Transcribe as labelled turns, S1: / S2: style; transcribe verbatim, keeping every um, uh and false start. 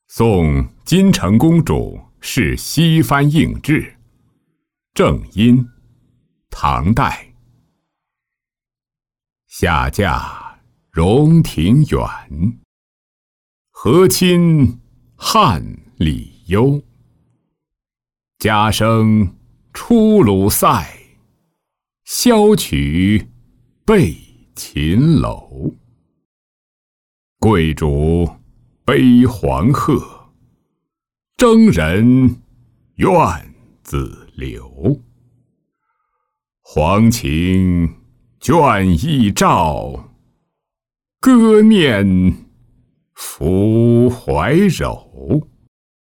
S1: 宋金城公主是西藩应制。正音，唐代。下嫁荣庭远，和亲汉里幽。家生出鲁塞，箫曲背秦楼。贵主悲黄鹤，征人怨子流。黄情眷意照，歌面拂怀柔。